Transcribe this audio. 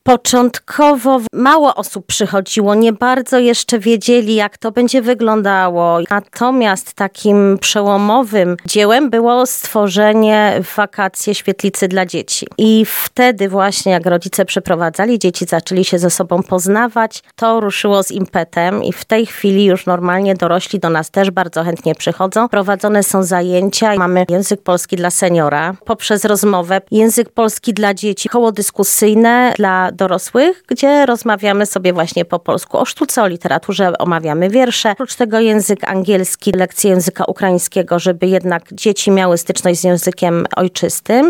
Początkowo mało osób przychodziło, nie bardzo jeszcze wiedzieli, jak to będzie wyglądało. Natomiast takim przełomowym dziełem było stworzenie w wakacje świetlicy dla dzieci. I wtedy właśnie, jak rodzice przyprowadzali, dzieci zaczęli się ze sobą poznawać, to ruszyło z impetem i w tej chwili już normalnie dorośli do nas też bardzo chętnie przychodzą. Prowadzone są zajęcia, mamy język polski dla seniora, poprzez rozmowę, język polski dla dzieci, koło dyskusyjne dla dorosłych, gdzie rozmawiamy sobie właśnie po polsku o sztuce, o literaturze, omawiamy wiersze. Oprócz tego język angielski, lekcje języka ukraińskiego, żeby jednak dzieci miały styczność z językiem ojczystym.